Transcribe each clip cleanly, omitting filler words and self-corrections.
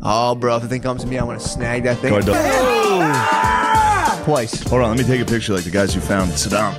Oh, bro, if the thing comes to me, I'm going to snag that thing. Twice. Hold on, let me take a picture like the guys who found Saddam.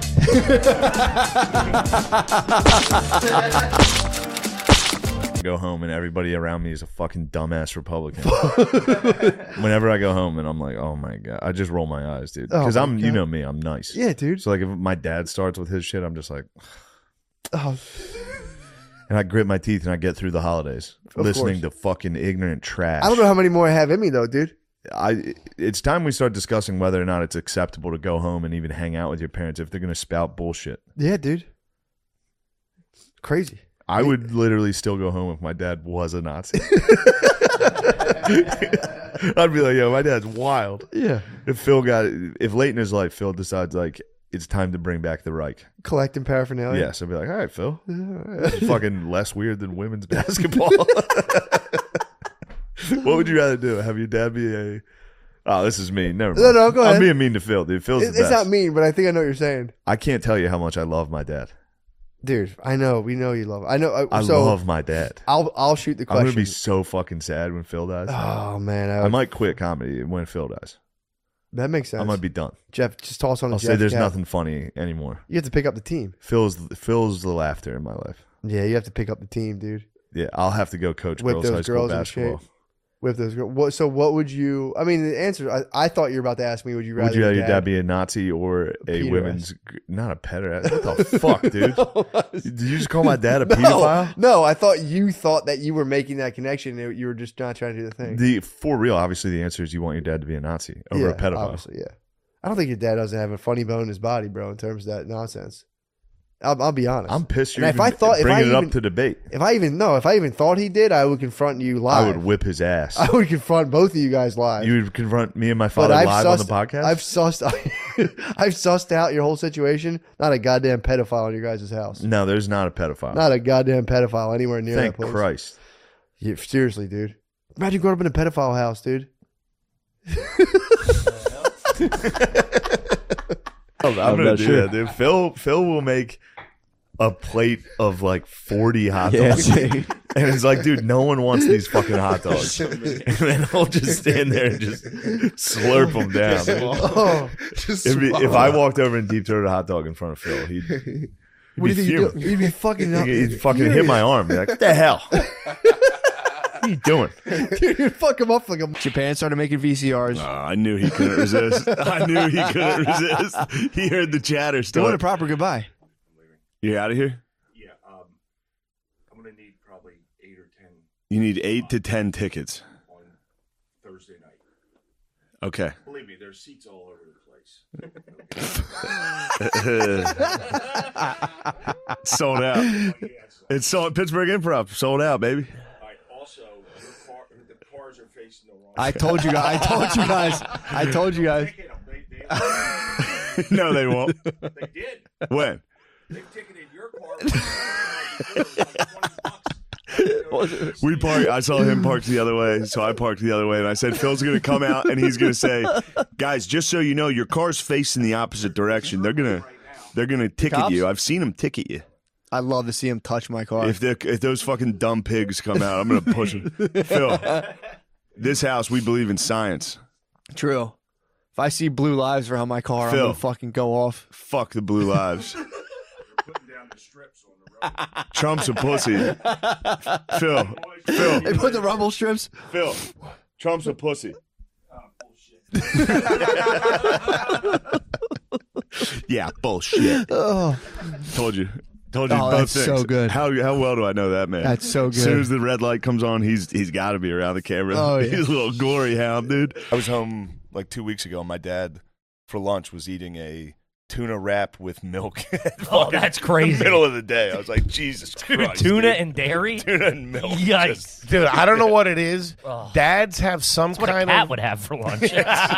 Go home and everybody around me is a fucking dumbass Republican. Whenever I go home and I'm like, oh my God, I just roll my eyes, dude. Because you know me, I'm nice. Yeah, dude. So like if my dad starts with his shit, I'm just like, Oh, and I grit my teeth and I get through the holidays listening to fucking ignorant trash. I don't know how many more I have in me though, dude. It's time we start discussing whether or not it's acceptable to go home and even hang out with your parents if they're going to spout bullshit. Yeah, dude. Crazy. I would literally still go home if my dad was a Nazi. I'd be like, yo, my dad's wild. Yeah. If late in his life, Phil decides like it's time to bring back the Reich. Collecting paraphernalia. Yes, I'd be like, all right, Phil. This is fucking less weird than women's basketball. What would you rather do? Have your dad be a... Oh, this is mean. Never mind. No, go ahead. I'm being mean to Phil, dude. Phil's the best. It's not mean, but I think I know what you're saying. I can't tell you how much I love my dad. Dude, I know. We know you love it. I know. I love my dad. I'll shoot the question. I'm going to be so fucking sad when Phil dies. Oh, man. I might quit comedy when Phil dies. That makes sense. I might be done. Jeff, just toss on a I'll Jeff say there's cap. nothing funny anymore. You have to pick up the team. Phil's the laughter in my life. Yeah, you have to pick up the team, dude. Yeah, I'll have to go coach Whip girls' those high school girls in basketball. shape. With those girls. So what would you... I mean, the answer... I thought you were about to ask me, would you rather... Would you rather your dad be a Nazi or a women's... Not a pederast. What the fuck, dude? Did you just call my dad a pedophile? No, I thought that you were making that connection. You were just not trying to do the thing. For real, obviously the answer is you want your dad to be a Nazi over a pedophile. Obviously, yeah. I don't think your dad doesn't have a funny bone in his body, bro, in terms of that nonsense. I'll be honest. I'm pissed you're and bringing it up to debate. If I even thought he did, I would confront you live. I would whip his ass. I would confront both of you guys live. You would confront me and my father live on the podcast? I've sussed out your whole situation. Not a goddamn pedophile in your guys' house. No, there's not a pedophile. Not a goddamn pedophile anywhere near Thank that place. Christ. Yeah, seriously, dude. Imagine growing up in a pedophile house, dude. I'm gonna do that, dude. Phil will make a plate of like 40 hot dogs. And it's like, dude, no one wants these fucking hot dogs. And then he'll just stand there and just slurp them down. If I walked over and deep throated a hot dog in front of Phil, he'd What do be you think fuming. you'd be fucking up? He'd fucking hit my arm. Be like, what the hell? What are you doing? Dude, you'd fuck him up like a... Japan started making VCRs. I knew he couldn't resist. He heard the chatter They start. want a proper goodbye. You out of here? Yeah, I'm going to need probably 8 or 10 You need 8 to 10 tickets. on Thursday night. Okay. Believe me, there's seats all over the place. Sold out. It's sold. Pittsburgh Improv sold out, baby. All right, also, the cars are facing the wrong I told you guys. No, they won't. They did. When? They ticketed your car. We parked. I saw him parked the other way, so I parked the other way, and I said, Phil's going to come out, and he's going to say, guys, just so you know, your car's facing the opposite direction. They're gonna ticket Cops? you. I've seen them ticket you. I'd love to see him touch my car. If those fucking dumb pigs come out, I'm going to push them. Phil, this house, we believe in science. True. If I see blue lives around my car, Phil. I'm gonna fucking go off. Fuck the blue lives. Putting down the strips on the road. Trump's a pussy. Phil, They put the rumble strips. Phil, Trump's a pussy. Yeah, bullshit. Oh, Told you Oh, both that's things. so good. How well do I know that man? That's so As soon good. as the red light comes on, he's got to be around the camera. Oh, yeah. He's a little glory hound, dude. I was home like 2 weeks ago. My dad, for lunch, was eating a tuna wrap with milk. Oh, that's crazy. In the middle of the day. I was like, Jesus Christ. Tuna dude. and dairy? Tuna and milk. Yikes. Dude, I don't know what it is. Oh. Dads have some That's what a kind cat of... would have for lunch.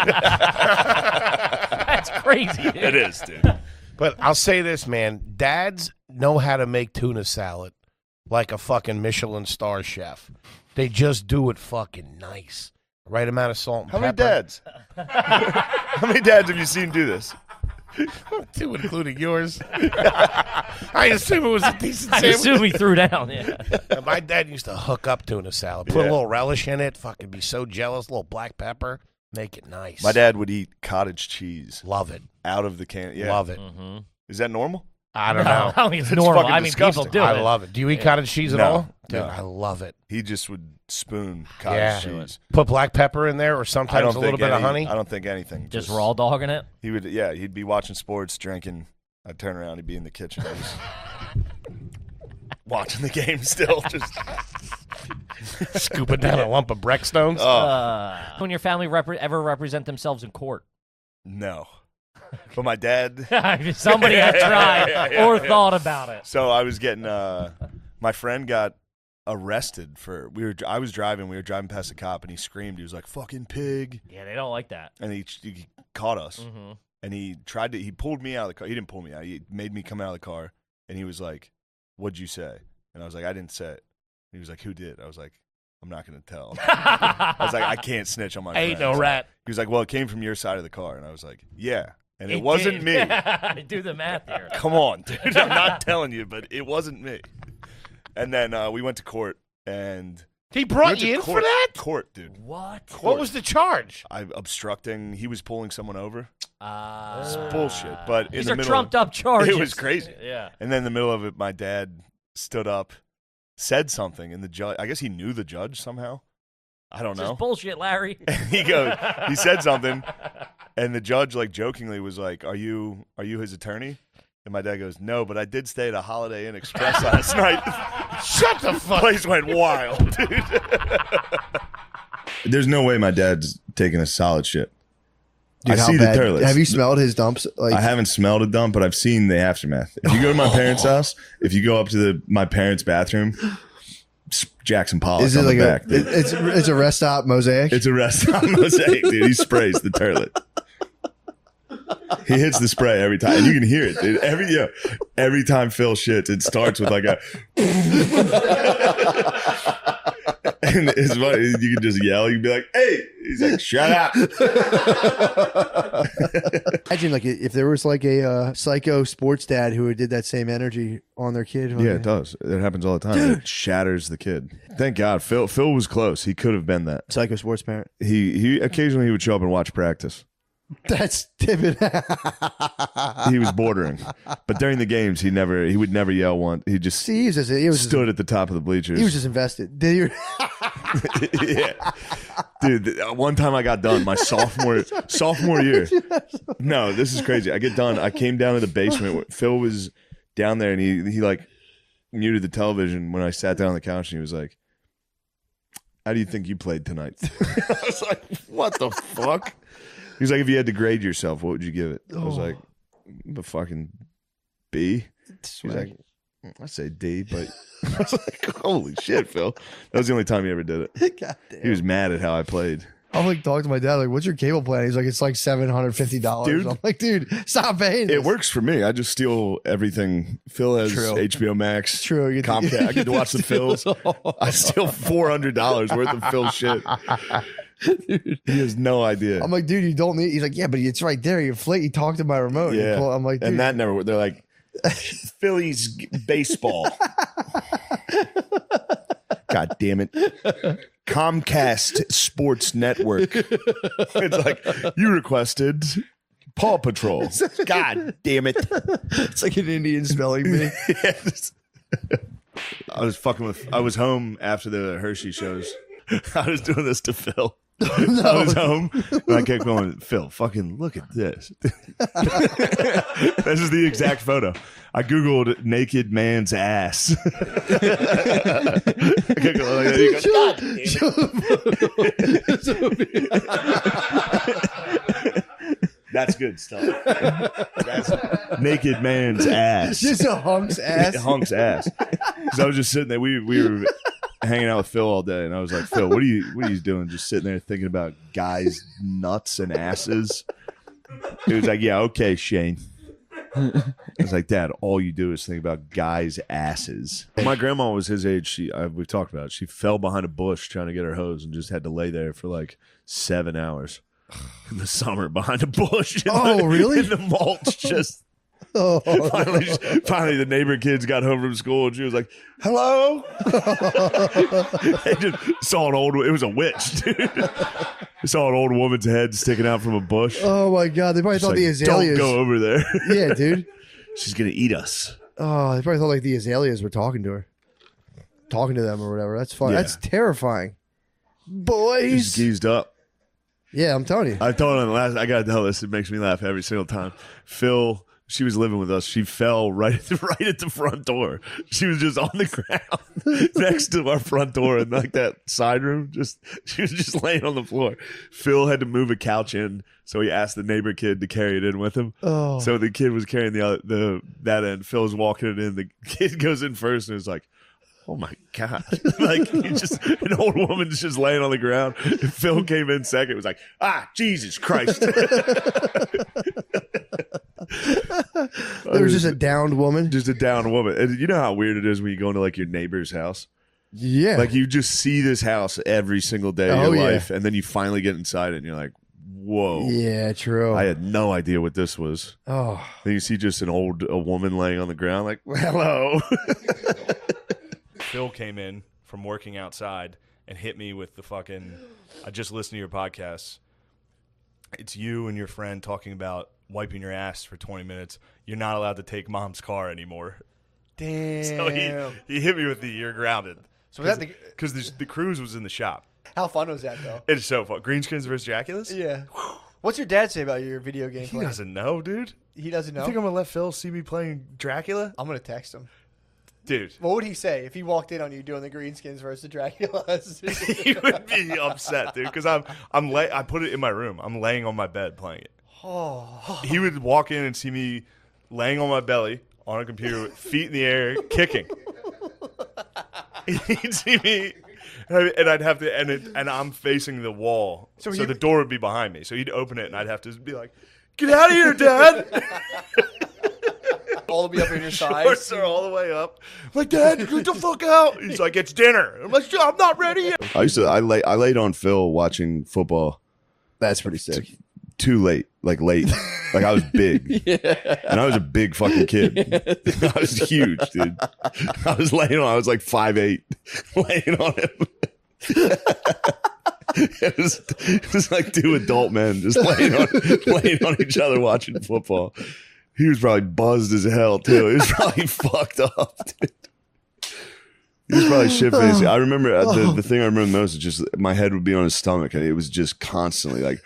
That's crazy. Dude. It is, dude. But I'll say this, man. Dads know how to make tuna salad like a fucking Michelin star chef. They just do it fucking nice. Right amount of salt and How many pepper. dads? How many dads have you seen do this? Two, including yours. I assume it was a decent I sandwich. assume he threw down. Yeah. My dad used to hook up tuna salad, put a little relish in it. Fucking be so jealous. A little black pepper, make it nice. My dad would eat cottage cheese love it. out of the can. Yeah. Love it. Mm-hmm. Is that normal? I don't know. I mean, it's It's normal. fucking I mean, people disgusting. do I it. love it. Do you eat cottage cheese at No, all? Dude, no. I love it. He just would spoon cottage Yeah. cheese. Put black pepper in there, or I sometimes don't a little think bit of any- honey. I don't think anything. Just raw dogging it. He would, yeah. He'd be watching sports, drinking. I'd turn around. He'd be in the kitchen, just watching the game. Still, just Scooping down a lump of Breckstones. When your family ever represent themselves in court? no. But my dad. Somebody had tried Yeah. or thought about it. So I was getting. My friend got arrested for. I was driving. We were driving past a cop, and he screamed. He was like, "Fucking pig!" Yeah, they don't like that. And he caught us. Mm-hmm. And he tried to. He pulled me out of the car. He didn't pull me out. He made me come out of the car. And he was like, "What'd you say?" And I was like, "I didn't say it." He was like, "Who did?" I was like, "I'm not gonna tell." I was like, "I can't snitch on my Ain't friends." no rat. He was like, "Well, it came from your side of the car." And I was like, "Yeah." And it wasn't me. Do the math here. Come on, dude. I'm not telling you, but it wasn't me. And then we went to court, and He we brought went to you in court, for that? Court, dude. What? What was the charge? I obstructing. He was pulling someone over. It's bullshit, but in these the are middle trumped up charges. It was crazy. Yeah. And then in the middle of it, my dad stood up, said something, and the judge. I guess he knew the judge somehow. I don't It's know. just bullshit, Larry. He said something, and the judge like jokingly was like, "Are you his attorney?" And my dad goes, "No, but I did stay at a Holiday Inn Express last night." Shut the fuck. Place went wild, dude. There's no way my dad's taking a solid shit. Dude, I how see bad- the toilets. Have you smelled his dumps? Like, I haven't smelled a dump, but I've seen the aftermath. If you go to my parents' house, if you go up to my parents' bathroom, Jackson Pollock is it on like the back. a? It's a rest stop mosaic. It's a restaurant mosaic, dude. He sprays the toilet. He hits the spray every time, and you can hear it, dude. Every time Phil shits, it starts with like a, and it's funny. You can just yell. You can be like, "Hey!" He's like, "Shut up." Imagine like if there was like a psycho sports dad who did that same energy on their kid. Yeah, it does. It happens all the time. It shatters the kid. Thank God, Phil was close. He could have been that. Psycho sports parent. He occasionally he would show up and watch practice. That's Tibbet. He was bordering, but during the games, he would never yell once. He just See, he was stood at the top of the bleachers. he was just invested. Did he? Yeah. Dude, one time I got done my sophomore year. No, this is crazy. I get done. I came down to the basement. Phil was down there, and he like muted the television when I sat down on the couch, and he was like, "How do you think you played tonight?" I was like, "What the fuck?" He's like, "If you had to grade yourself, what would you give it?" I was like, "A fucking B." He's like, "I say D," but I was like, "Holy shit, Phil!" That was the only time he ever did it. God damn. He was mad at how I played. I'm like talking to my dad, like, what's your cable plan? He's like, it's like $750. Dude. I'm like, dude, stop paying. It this. works for me. I just steal everything. Phil has True. HBO Max. True. You get to- Comcast. I get to watch the Phils. I steal $400 worth of Phil shit. He has no idea. I'm like, dude, you don't need. He's like, yeah, but it's right there. You inflate. You talk to my remote. You Yeah. pull- I'm like, dude, and that never. They're like Phillies baseball. God damn it. Comcast Sports Network. It's like you requested Paw Patrol. God damn it. it's like an Indian spelling bee. Yes. I was home after the Hershey shows. I was doing this to Phil. I was home and I kept going, "Phil, fucking look at this." This is the exact photo. I Googled naked man's ass. I kept going like that. He goes, "God damn it." That's good stuff. That's naked man's ass. Just a hunk's ass. Hunk's ass. Because I was just sitting there. We were hanging out with Phil all day, and I was like, "Phil, what are you doing? Just sitting there thinking about guys' nuts and asses?" He was like, "Yeah, okay, Shane." I was like, "Dad, all you do is think about guys' asses." My grandma was his age. We've talked about it. She fell behind a bush trying to get her hose and just had to lay there for like 7 hours. in the summer behind a bush. Oh, really? In the mulch, just. Oh, Finally, the neighbor kids got home from school, and she was like, "Hello." They just saw an old. It was a witch, dude. They saw an old woman's head sticking out from a bush. oh my God! They probably She's thought the like, azaleas. Don't go over there. Yeah, dude. She's gonna eat us. Oh, they probably thought like the azaleas were talking to her, talking to them or whatever. That's fun. Yeah. That's terrifying, She's boys. geezed up. Yeah, I'm telling you. I told him last. I gotta tell this. It makes me laugh every single time. Phil. She was living with us. She fell right at the front door. She was just on the ground next to our front door in like that side room. She was just laying on the floor. Phil had to move a couch in, so he asked the neighbor kid to carry it in with him. Oh. So the kid was carrying that end. Phil's walking it in. The kid goes in first and is like, "Oh my God!" Like an old woman's just laying on the ground. And Phil came in second. It was like, Jesus Christ. There was just a downed woman. Just a down woman. And you know how weird it is when you go into like your neighbor's house? Yeah. Like you just see this house every single day of Oh, your yeah. life, and then you finally get inside it and you're like, whoa. Yeah, true. I had no idea what this was. Oh. Then you see just a woman laying on the ground like, hello. Phil came in from working outside and hit me with the fucking, I just listened to your podcast. It's you and your friend talking about wiping your ass for 20 minutes. You're not allowed to take mom's car anymore. Damn. So he hit me with the "you're grounded." So was that because the cruise was in the shop. how fun was that though? It's so fun. Greenskins versus Draculas. Yeah. What's your dad say about your video game? He doesn't know, dude. He doesn't know. You think I'm gonna let Phil see me playing Dracula, I'm gonna text him. dude? What would he say if he walked in on you doing the Greenskins versus the Draculas? He would be upset, dude. Because I put it in my room. I'm laying on my bed playing it. Oh. He would walk in and see me laying on my belly on a computer with feet in the air, kicking. He'd see me, and I'd have to, and I'm facing the wall, so the door would be behind me. So he'd open it, and I'd have to be like, "Get out of here, Dad!" All the way up in your thighs. Shorts are all the way up. I'm like, "Dad, get the fuck out!" He's like, "It's dinner." I'm like, "I'm not ready yet." I laid on Phil watching football. That's pretty sick. Too late. Like I was big. And I was a big fucking kid. I was huge, dude. I was like 5'8", laying on him. It was like two adult men just laying on each other watching football. He was probably buzzed as hell too. He was probably fucked up, dude. He was probably shit-faced. I remember the thing I remember most is just my head would be on his stomach, and it was just constantly like,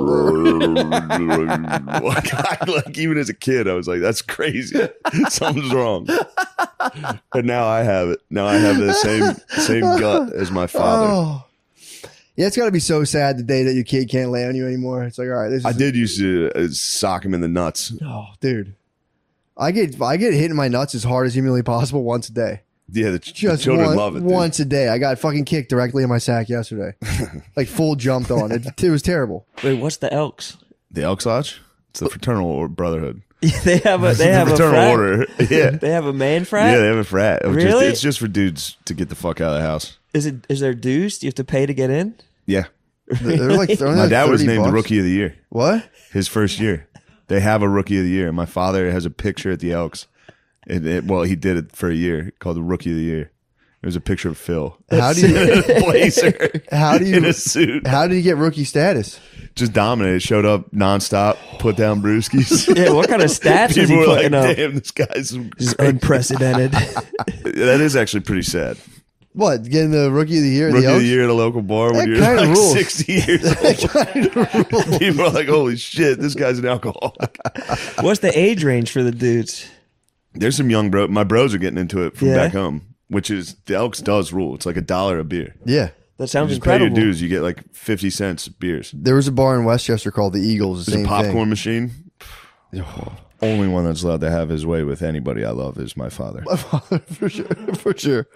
like even as a kid, I was like, "That's crazy. Something's wrong." And now I have it. Now I have the same gut as my father. Oh. Yeah, it's got to be so sad the day that your kid can't lay on you anymore. It's like, all right, this is I did used to sock him in the nuts. Oh, dude. I get hit in my nuts as hard as humanly possible once a day. Yeah, the Just children love it. Dude. Once a day. I got fucking kicked directly in my sack yesterday. Like full jumped on. It was terrible. Wait, what's the Elks? The Elks Lodge? It's the fraternal brotherhood. They have a fraternal frat? order. Yeah. They have a man frat? Yeah, they have a frat. Really? It's just for dudes to get the fuck out of the house. Is there dues? Do you have to pay to get in? Yeah. They're like, My dad was named $30. the Rookie of the Year. What? His first year. They have a Rookie of the Year. My father has a picture at the Elks. Well, he did it for a year called the Rookie of the Year. It was a picture of Phil. How do you in a blazer? How do you in a suit? How did he get rookie status? Just dominated. Showed up nonstop. Put down brewskis. Yeah, what kind of stats is he People were putting like, up? "Damn, this guy's Just unprecedented. That is actually pretty sad. What, getting the rookie of the year? Rookie the of Elks? the year at a local bar when That you're kinda like rules. 60 years old. People are like, "Holy shit, this guy's an alcoholic." What's the age range for the dudes? There's some young my bros are getting into it from Yeah. back home, which is the Elks does rule. It's like $1 a beer. Yeah. That sounds You just pay your incredible. dues, you get like 50 cents beers. There was a bar in Westchester called the Eagles. The There's same a popcorn thing. machine. Only one that's allowed to have his way with anybody I love is my father. For sure. For sure.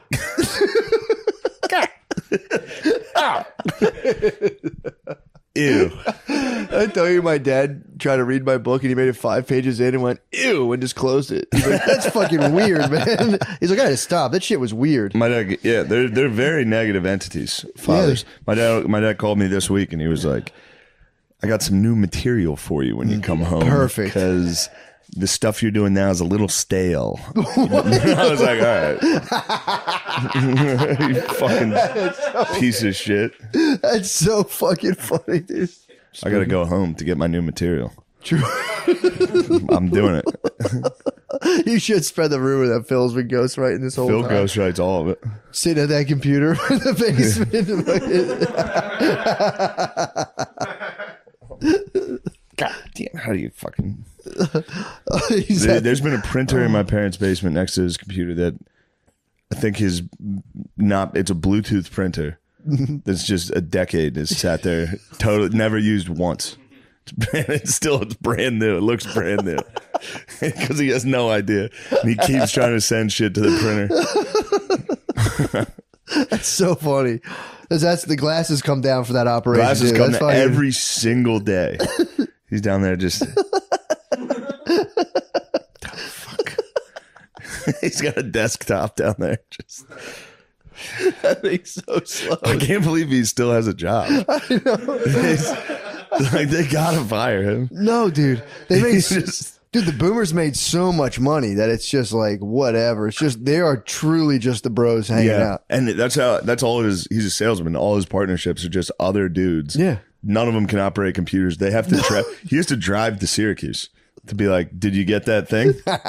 Ew. I tell you, my dad tried to read my book and he made it 5 pages in and went, ew, and just closed it. He's like, that's fucking weird, man. He's like, I had to stop. That shit was weird. My dad, yeah, they're very negative entities. Fathers. My dad called me this week and he was like, I got some new material for you when you come home. Perfect. Because the stuff you're doing now is a little stale. I was like, all right. You fucking piece of shit. That's so fucking funny, dude. I got to go home to get my new material. True. I'm doing it. You should spread the rumor that Phil's been ghostwriting this whole Phil time. ghostwrites all of it. Sitting at that computer in the basement. God damn, how do you fucking... There's been a printer in my parents' basement next to his computer that I think it's a Bluetooth printer that's just a decade has sat there, totally never used once. It's brand new. It looks brand new because he has no idea, and he keeps trying to send shit to the printer. That's so funny. That's the glasses come down for that operation. Glasses dude. come That's down fucking- every single day. He's down there just. Fuck. He's got a desktop down there. Just. That thing's so slow. I can't believe he still has a job. I know. Like they gotta fire him. No, dude. They made Just- dude. The boomers made so much money that it's just like whatever. It's just they are truly just the bros hanging out. And that's all his. He's a salesman. All his partnerships are just other dudes. Yeah. None of them can operate computers. They have to. He has to drive to Syracuse to be like, "Did you get that thing?"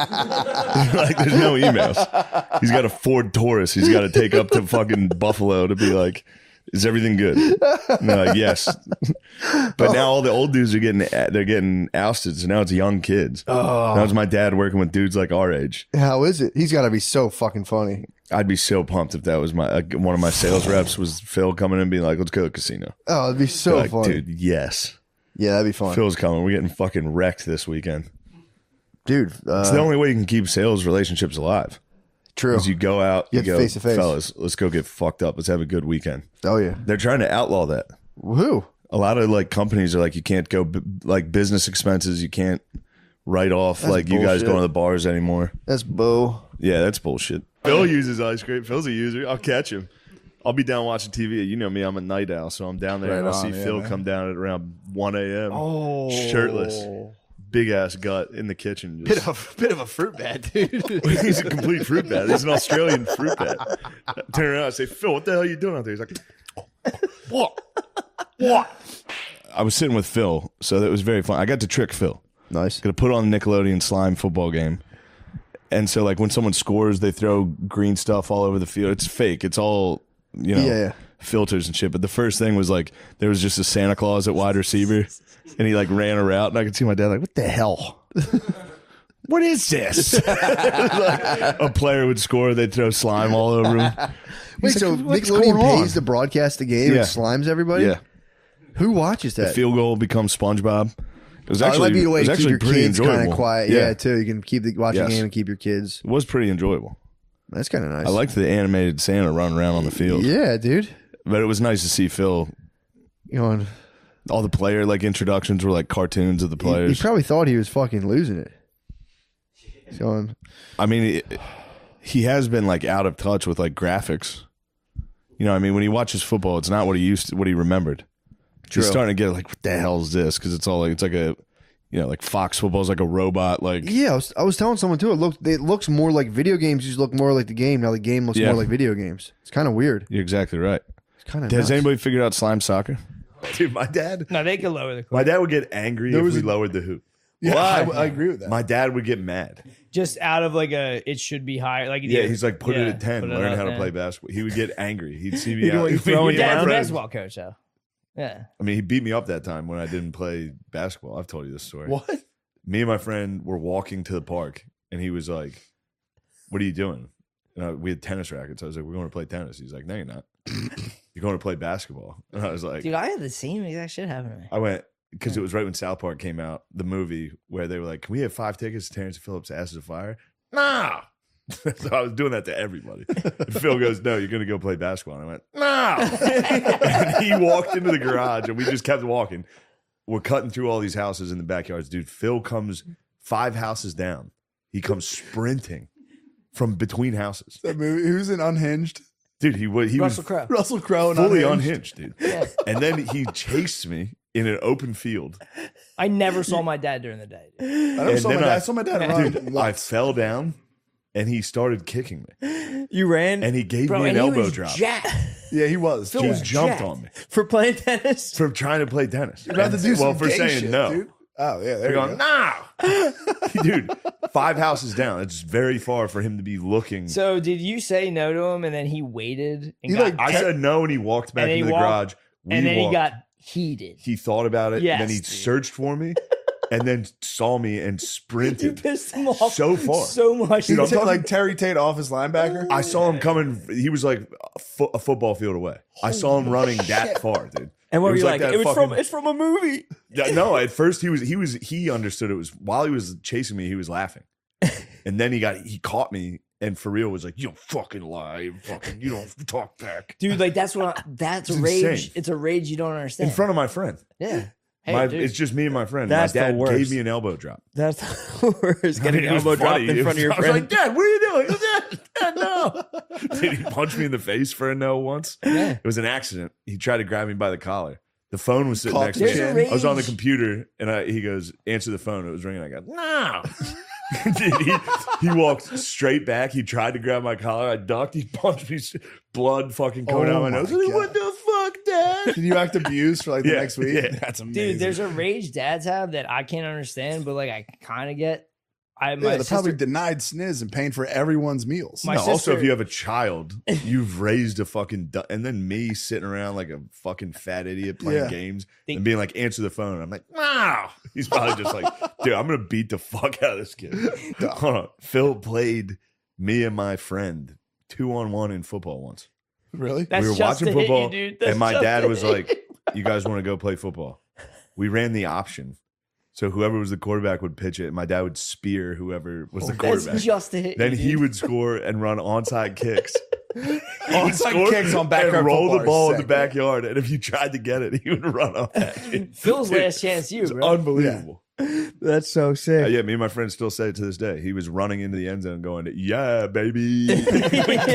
Like, there's no emails. He's got a Ford Taurus. He's got to take up to fucking Buffalo to be like, "Is everything good?" And they're like, "Yes." But now all the old dudes are getting ousted. So now it's young kids. Now it's my dad working with dudes like our age. How is it? He's got to be so fucking funny. I'd be so pumped if that was one of my sales reps was Phil coming in and being like, "Let's go to the casino." Oh, it'd be so Like, funny. dude. Yes, Yeah, that'd be fun. Phil's coming. We're getting fucking wrecked this weekend. Dude, It's the only way you can keep sales relationships alive. true. Is you go out, You you have go, face to face. fellas, let's go get fucked up. Let's have a good weekend. Oh, yeah. They're trying to outlaw that. Woohoo. A lot of like companies are like, you can't go like business expenses. You can't write off That's like you guys bullshit. going to the bars anymore. That's boo. Yeah, that's bullshit. Phil uses ice cream. Phil's a user. I'll catch him. I'll be down watching TV. You know me, I'm a night owl, so I'm down there and I'll see Phil come down at around 1 a.m. Oh. Shirtless. Big ass gut in the kitchen. Just. Bit of a fruit bat, dude. He's a complete fruit bat. He's an Australian fruit bat. I turn around and say, "Phil, what the hell are you doing out there?" He's like, "What? What?" I was sitting with Phil, so that was very fun. I got to trick Phil. Nice. Gonna put on the Nickelodeon slime football game. And so like when someone scores, they throw green stuff all over the field. It's fake. It's all, Yeah. filters and shit. But the first thing was like there was just a Santa Claus at wide receiver and he like ran a route and I could see my dad like, "What the hell? What is this?" Like, a player would score, they'd throw slime all over him. Wait, He's so like, "What's Nickelodeon going on?" pays to broadcast the game Yeah. and slimes everybody? Yeah. Who watches The that? field goal becomes SpongeBob. It was Oh, it actually, might be a way it to was keep actually your pretty kids kind enjoyable. of quiet. Yeah, too. You can keep watch the Yes. game and keep your kids. It was pretty enjoyable. That's kind of nice. I liked the animated Santa running around on the field. Yeah, dude. But it was nice to see Phil. You know, All the player like introductions were like cartoons of the he players. probably thought he was fucking losing it. He's going, I mean, he has been like out of touch with like graphics. You know, I mean, when he watches football, it's not what he remembered. True. He's starting to get like, what the hell is this? Because it's all like, it's like a, like Fox football's like a robot. Like, yeah, I was telling someone too. It looks more like video games. Used to look more like the game. Now the game looks Yeah. more like video games. It's kind of weird. you're exactly right. It's kind of. Has anybody figured out slime soccer? Dude, my dad they can lower the my dad would get angry if we lowered the hoop. Yeah, Why? I agree with that. My dad would get mad. just out of like it should be higher. Like Yeah, he's like, put it yeah, at 10, put it learn up how to there. play basketball. He would get angry. He'd see me He'd out. like Me throwing and my Dad's a friends- basketball coach, though. Yeah. I mean, he beat me up that time when I didn't play basketball. I've told you this story. What? Me and my friend were walking to the park, and he was like, "What are you doing?" And we had tennis rackets. I was like, "We're going to play tennis." He's like, "No, you're not. You're going to play basketball." And I was like, Dude, I had the same exact shit happen to me. I went because it was right when South Park came out, the movie where they were like, "Can we have 5 tickets to Terrence Phillips' Ashes of Fire?" Nah. So I was doing that to everybody. And Phil goes, "No, you're going to go play basketball." And I went, "No." And he walked into the garage, and we just kept walking. We're cutting through all these houses in the backyards, dude. Phil comes 5 houses down. He comes sprinting from between houses. That movie. Who's in Unhinged? Dude, he was Russell Crowe. Russell Crowe and fully Unhinged. unhinged, dude. And then he chased me in an open field. I never saw my dad during the day. Dude. I never And saw then my dad. I- I saw my dad run. Dude, I fell down, and he started kicking me, You ran and he gave Bro, me and an he elbow was drop. jacked. Yeah, he was. Phil He was jumped jacked. on me for playing tennis. for trying to play tennis. You're about to do some for gay saying shit, no. dude. Oh yeah, there They're you going, go. no. Dude, 5 houses down. It's very far for him to be looking. So did you say no to him, and then he waited? And He, got, like, I said no, and he walked back And then into he the walked- garage. We and then he walked. got heated. He thought about it, Yes, and then he dude. searched for me, and then saw me and You sprinted pissed him off so far. so much. He Dude, I'm took talking- like Terry Tate off his linebacker. I saw him coming. He was like a football field away. I saw him running that far, dude. And what It were was you like like? that fucking- It's from a movie. Yeah, no, at first he understood it was while he was chasing me, he was laughing. And then he caught me and for real was like, "You fucking lie. You don't talk back." Dude, like that's a It's rage. insane. It's a rage you don't understand. In front of my friend. Yeah. Hey, dude. It's just me and my friend. That's my the dad worst. gave me an elbow drop. That's the worst. Getting It an was elbow dropped funny. in front of your I was friend. like, "Dad, what are you doing?" Dad, no. Did he punch me in the face for a no once? Yeah. It was an accident. He tried to grab me by the collar. The phone was sitting Caught next the to me. chin. I was on the computer, and he goes, "Answer the phone." It was ringing. I go, "No." Dude, he walked straight back. He tried to grab my collar. I ducked. He punched me. Blood fucking coming out my nose. my What the fuck, Dad? Did you act abused for like the Yeah, next week? yeah. That's amazing. Dude, there's a rage dads have that I can't understand, but like I kind of get. My yeah, they probably sister, denied sniz and paying for everyone's meals. My No, also, sister- if you have a child, you've raised a fucking and then me sitting around like a fucking fat idiot playing Yeah. games They- and being like, "Answer the phone." I'm like, "No." He's probably just like, "Dude, I'm gonna beat the fuck out of this kid." Hold on. Phil played me and my friend 2-on-1 in football once. Really? That's we were just watching to hit you, football, dude. That's and my just dad to was hit like, "You guys want to go play football?" We ran the option. So whoever was the quarterback would pitch it, and my dad would spear whoever was the quarterback. That's just to hit Then you, he dude. would score and run onside kicks. Onside kicks on backyard and roll football the are ball in the sick. backyard. And if you tried to get it, he would run up at you. Phil's Dude, last chance, you It's bro. unbelievable. That's so sick. Yeah, me and my friends still say it to this day. He was running into the end zone going, "Yeah, baby." He keeps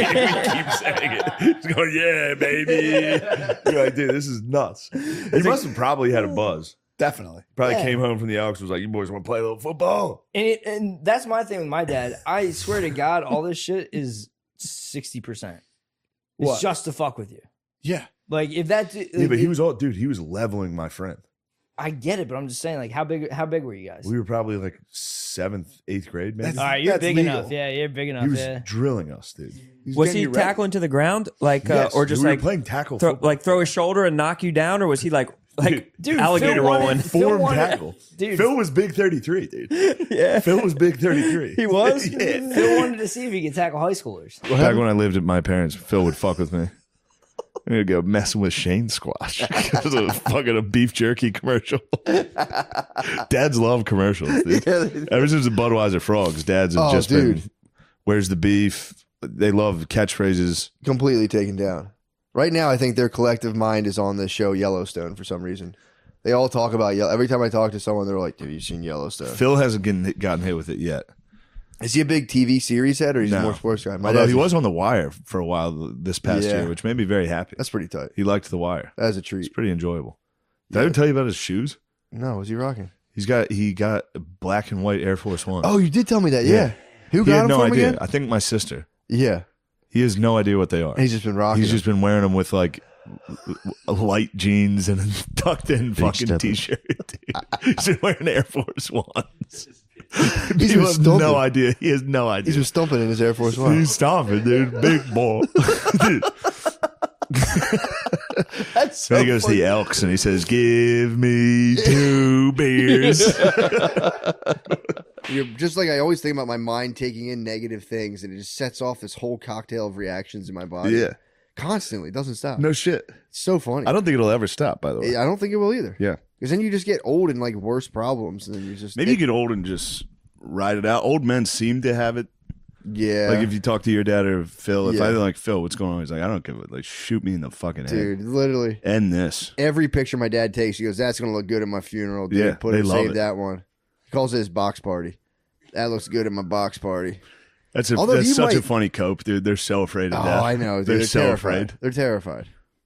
saying it. He's going, "Yeah, baby." You're like, dude, this is nuts. He must have probably had a buzz. Definitely. Probably Yeah. came home from the Elks, was like, "You boys want to play a little football?" And that's my thing with my dad. I swear to God, all this shit is 60%. It's What? just to fuck with you. Yeah. Like if that, Yeah, but he was he was leveling my friend. I get it, but I'm just saying, like, how big were you guys? We were probably like 7th, 8th grade, maybe. All right, you're That's big legal. enough. Yeah, you're big enough. He was Yeah. drilling us, dude. He's Was getting he you ready. tackling to the ground, like, Yes, or just we were like playing tackle throw, football. like throw his shoulder and knock you down, or was he like Dude, alligator Phil wanted- rolling? Phil Form wanted- tackle. Dude, Phil was big 33, dude. Yeah, Phil was big 33. he was. Yeah. Phil wanted to see if he could tackle high schoolers. Back when I lived at my parents', Phil would fuck with me. I'm gonna go messing with Shane Squash because of fucking a beef jerky commercial. Dads love commercials, dude. Ever since the Budweiser frogs, dads have Oh, just dude. been, "Where's the beef?" They love catchphrases. Completely taken down. Right now, I think their collective mind is on the show Yellowstone for some reason. They all talk about Every time I talk to someone, they're like, "Have you seen Yellowstone?" Phil hasn't gotten hit with it yet. Is he a big TV series head, or he's No. more sports guy? My Although dad's he a- was on The Wire for a while this past Yeah. year, which made me very happy. That's pretty tight. He liked The Wire. That is a It's treat. pretty enjoyable. Did I ever tell you about his shoes? No, was he rocking? He got black and white Air Force One. Oh, you did tell me that. Yeah. Who He got had him no for him idea. again? I think my sister. Yeah. He has no idea what they are. He's just been rocking. He's just been wearing them with like light jeans and a tucked in fucking stepper. t-shirt. Dude. He's been wearing Air Force Ones. He's People been have stumping. no idea. He has no idea. He's been stumping in his Air Force One. He's stomping, dude. Big ball. Dude. That's so Then he goes to the Elks and he says, "Give me 2 beers." You're just like I always think about my mind taking in negative things, and it just sets off this whole cocktail of reactions in my body. Yeah. Constantly. It doesn't stop. No shit. It's so funny. I don't think it'll ever stop, by the way. I don't think it will either. Yeah. Because then you just get old and like worse problems, and then you just Maybe you get old and just ride it out. Old men seem to have it. yeah, Like if you talk to your dad or Phil, if Yeah. I like Phil, what's going on? He's like, I don't give a like, shoot me in the fucking head. dude, literally End this. every picture my dad takes, he goes, "That's gonna look good at my funeral." Dude. Yeah, Put they it, love save it. that one. He calls it his box party. That looks good at my box party. That's Although that's you such a might- funny cope, dude. They're so afraid of Oh, death. I know. Dude. They're so terrified. afraid. They're terrified.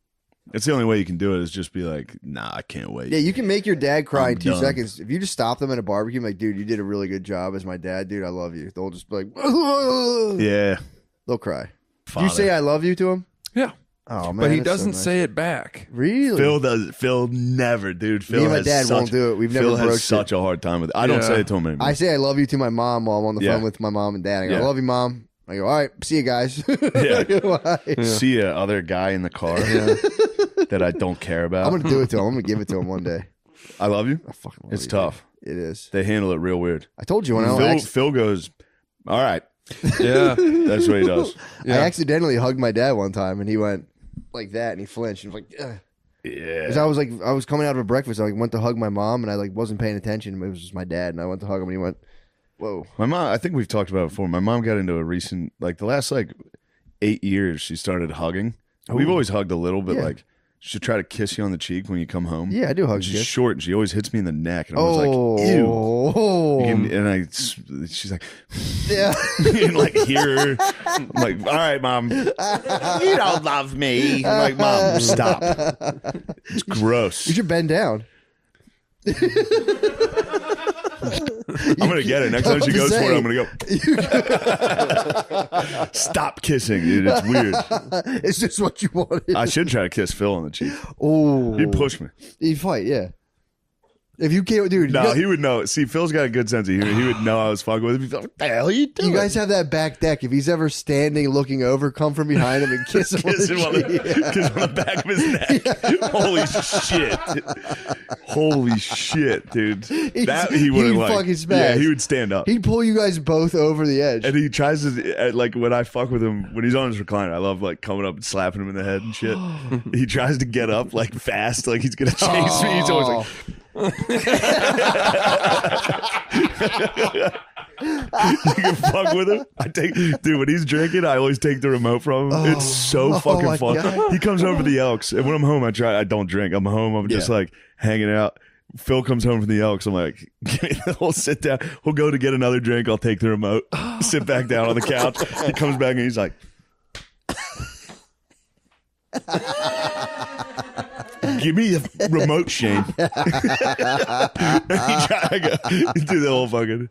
It's the only way you can do it is just be like, nah, I can't wait. Yeah, you can make your dad cry I'm in 2 done. seconds. If you just stop them at a barbecue, like, dude, you did a really good job as my dad, dude. I love you. They'll just be like, Yeah. they'll cry. Do Father. you say I love you to him? Yeah. Oh man, But he that's so doesn't nice. say it back. Really? Phil does. Phil never, dude. Phil Me and my has dad such, won't do it. We've Phil never has broached such a hard time with it. I don't Yeah. say it to him anymore. I say I love you to my mom while I'm on the Yeah. phone with my mom and dad. I go, Yeah. I love you, mom. I go, all right, see you guys. Yeah. Bye. See a other guy in the car that I don't care about. I'm gonna do it to him. I'm gonna give it to him one day. I love you. I fucking love It's you, tough. dude. It is. They handle it real weird. I told you when I Phil goes, all right. Yeah. That's what he does. I accidentally hugged my dad one time, and he went like that, and he flinched, and was like, ugh. Yeah. 'Cause I was coming out of a breakfast. I went to hug my mom, and I wasn't paying attention. It was just my dad, and I went to hug him, and he went, "Whoa." My mom, I think we've talked about it before. My mom got into a recent, the last 8 years, she started hugging. We've always hugged a little, but Yeah. she'll try to kiss you on the cheek when you come home. Yeah, I do hug She's you. short, and she always hits me in the neck, and I'm always like, ew. Oh. She's like, Yeah. you can hear her. I'm like, all right, mom, you don't love me. I'm like, mom, stop. It's gross. You should bend down. I'm gonna get it next time she goes for it. I'm gonna go. Stop kissing, dude. It's weird. It's just what you wanted. I should try to kiss Phil on the cheek. Oh, He'd push me. He'd fight, yeah. If you can't, dude. No, he would know. See, Phil's got a good sense of humor. He would know I was fucking with him. He'd be like, what the hell are you doing? You guys have that back deck. If he's ever standing, looking over, come from behind him and kiss him. Kiss him on the back of his neck. Holy shit. Holy shit, dude. That he would he'd like. fucking smash. Yeah, he would stand up. He'd pull you guys both over the edge. And he tries to, when I fuck with him, when he's on his recliner, I love coming up and slapping him in the head and shit. He tries to get up fast, like he's gonna chase me. He's always like, you can fuck with him. Dude, when he's drinking, I always take the remote from him. It's so fucking my fun. God. He comes over to the Elks, and when I'm home, I don't drink. I'm home. I'm just hanging out. Phil comes home from the Elks. I'm like, we'll sit down. We'll go to get another drink. I'll take the remote, sit back down on the couch. He comes back and he's like, give me the remote, Shane. He do the whole fucking.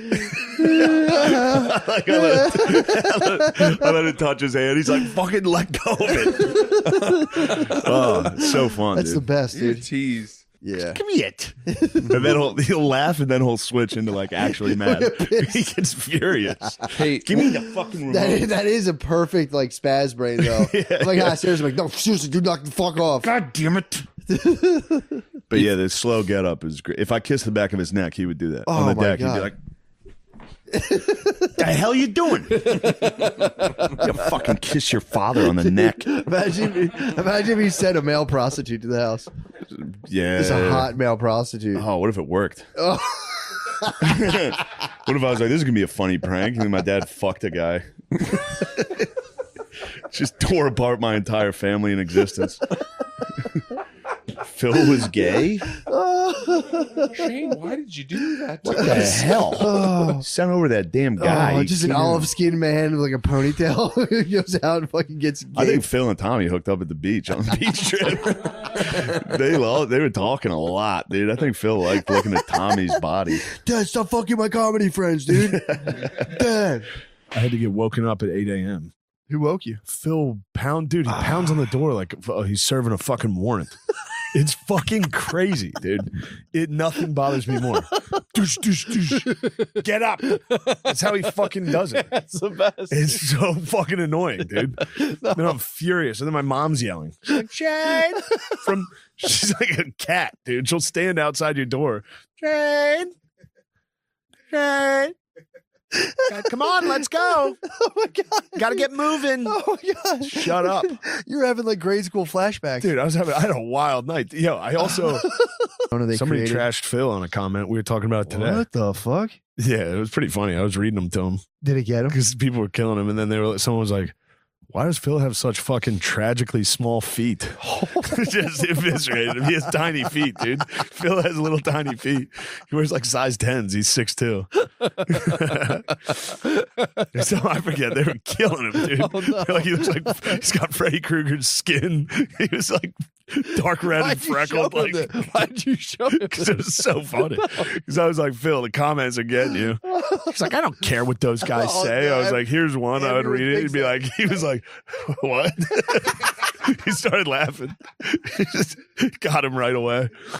I let it touch his hand. He's like, fucking let go of it. Oh, it's so fun. That's dude. the best, dude. Tease. Yeah. Give me it. And then he'll laugh, and then he'll switch into actually mad. He gets furious. Hey, give me the fucking remote. That is a perfect spaz brain though. Seriously, I'm like, no, seriously, dude, knock the fuck off. God damn it. But yeah, the slow get up is great. If I kissed the back of his neck, he would do that. Oh, on the my deck, God. he'd be like, the hell you doing? You fucking kiss your father on the neck. Imagine if he sent a male prostitute to the house. Yeah. Just a hot male prostitute. Oh, what if it worked? Oh. What if I was like, this is going to be a funny prank? And then my dad fucked a guy. Just tore apart my entire family in existence. Phil was gay? Shane, why did you do that? What the hell? Sent over that damn guy. Oh, just an olive skinned man with a ponytail who goes out and fucking gets gay. I think Phil and Tommy hooked up at the beach on the beach trip. They were talking a lot, dude. I think Phil liked looking at Tommy's body. Dad, stop fucking my comedy friends, dude. Dad. I had to get woken up at 8 a.m. Who woke you? Phil he pounds on the door like he's serving a fucking warrant. It's fucking crazy, dude. Nothing bothers me more. Doosh, doosh, doosh. Get up. That's how he fucking does it. That's the best. It's so fucking annoying, dude. Then I'm furious. And then my mom's yelling. She's like, Shane. She's like a cat, dude. She'll stand outside your door. Shane. Shane. Come on, let's go. Oh my God. Gotta get moving. Oh my God. Shut up. You're having grade school flashbacks. Dude, I had a wild night. Yo, I also somebody trashed Phil on a comment. We were talking about it today. What the fuck? Yeah, it was pretty funny. I was reading them to him. Did it get him? Because people were killing him, and then someone was like, why does Phil have such fucking tragically small feet? Just eviscerated him. He has tiny feet, dude. Phil has little tiny feet. He wears like size 10s. He's 6'2". So I forget. They were killing him, dude. Oh, no. Like he looks like he's got Freddy Krueger's skin. He was like dark red and freckled. Like, why'd you show him? Because it was so funny. Because I was like, Phil, the comments are getting you. He's like, I don't care what those guys say. I was like, here's one. I would read it. He'd be like, he was like, what? He started laughing. He just got him right away.